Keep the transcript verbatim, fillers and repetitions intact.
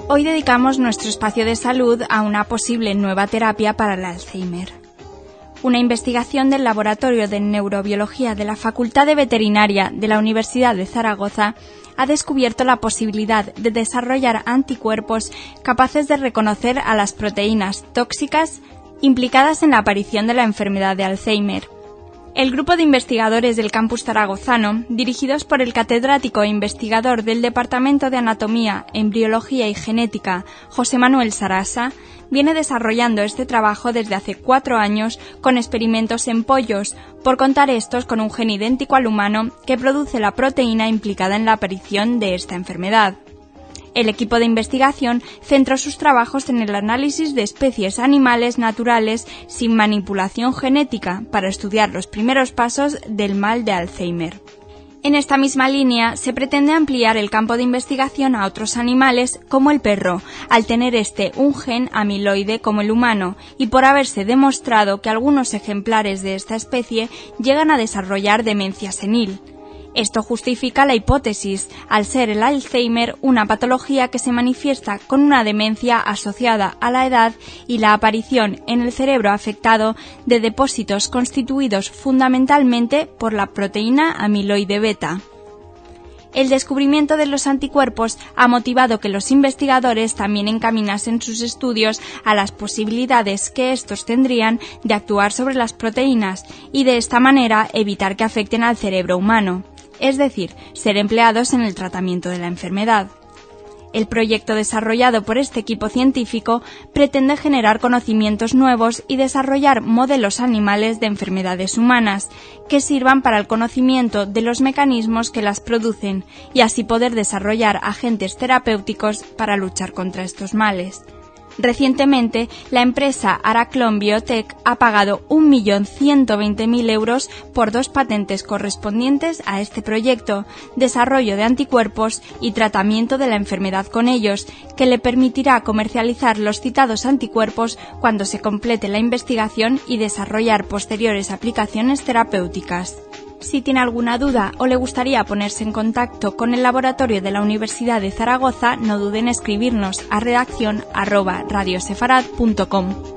Hoy dedicamos nuestro espacio de salud a una posible nueva terapia para el Alzheimer. Una investigación del Laboratorio de Neurobiología de la Facultad de Veterinaria de la Universidad de Zaragoza ha descubierto la posibilidad de desarrollar anticuerpos capaces de reconocer a las proteínas tóxicas implicadas en la aparición de la enfermedad de Alzheimer. El grupo de investigadores del campus zaragozano, dirigidos por el catedrático e investigador del Departamento de Anatomía, Embriología y Genética, José Manuel Sarasa, viene desarrollando este trabajo desde hace cuatro años con experimentos en pollos, por contar estos con un gen idéntico al humano que produce la proteína implicada en la aparición de esta enfermedad. El equipo de investigación centró sus trabajos en el análisis de especies animales naturales sin manipulación genética para estudiar los primeros pasos del mal de Alzheimer. En esta misma línea se pretende ampliar el campo de investigación a otros animales como el perro, al tener este un gen amiloide como el humano y por haberse demostrado que algunos ejemplares de esta especie llegan a desarrollar demencia senil. Esto justifica la hipótesis, al ser el Alzheimer una patología que se manifiesta con una demencia asociada a la edad y la aparición en el cerebro afectado de depósitos constituidos fundamentalmente por la proteína amiloide beta. El descubrimiento de los anticuerpos ha motivado que los investigadores también encaminasen sus estudios a las posibilidades que estos tendrían de actuar sobre las proteínas y de esta manera evitar que afecten al cerebro humano, es decir, ser empleados en el tratamiento de la enfermedad. El proyecto desarrollado por este equipo científico pretende generar conocimientos nuevos y desarrollar modelos animales de enfermedades humanas que sirvan para el conocimiento de los mecanismos que las producen y así poder desarrollar agentes terapéuticos para luchar contra estos males. Recientemente, la empresa Araclon Biotech ha pagado un millón ciento veinte mil euros por dos patentes correspondientes a este proyecto, desarrollo de anticuerpos y tratamiento de la enfermedad con ellos, que le permitirá comercializar los citados anticuerpos cuando se complete la investigación y desarrollar posteriores aplicaciones terapéuticas. Si tiene alguna duda o le gustaría ponerse en contacto con el laboratorio de la Universidad de Zaragoza, no duden en escribirnos a redacción arroba radiosefarad punto com.